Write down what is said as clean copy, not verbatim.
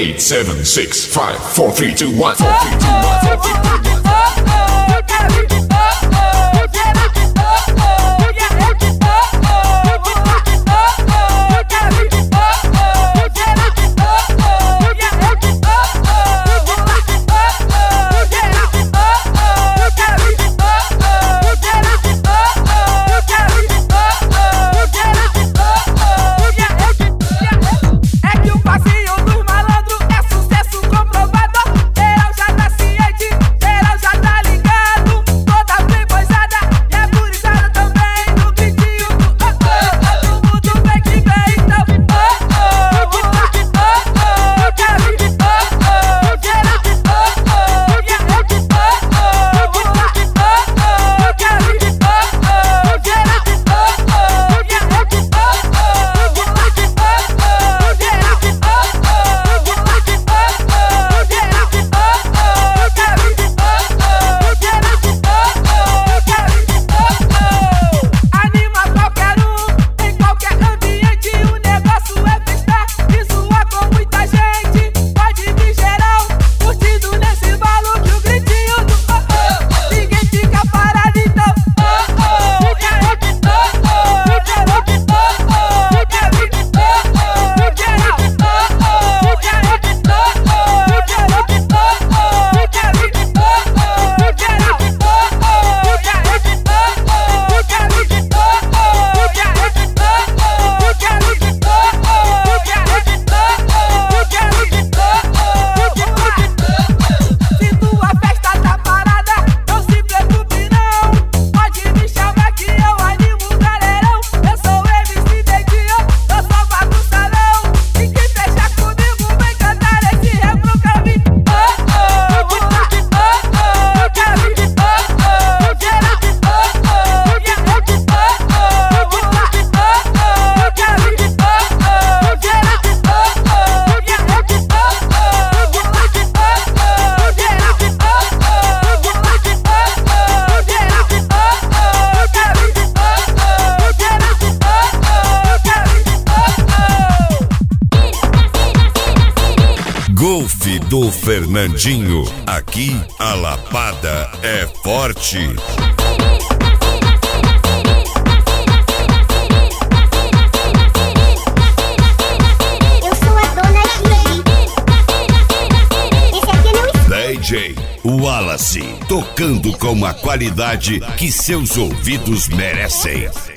8, 7, 6, 5, 4, 3, 2, 1, 4, 3, 2, 1, 4, 3, 2, 1. Golfe do Fernandinho. Aqui a lapada é forte. Eu sou a dona Gigi. Esse aqui não é DJ Wallace, tocando com a qualidade que seus ouvidos merecem.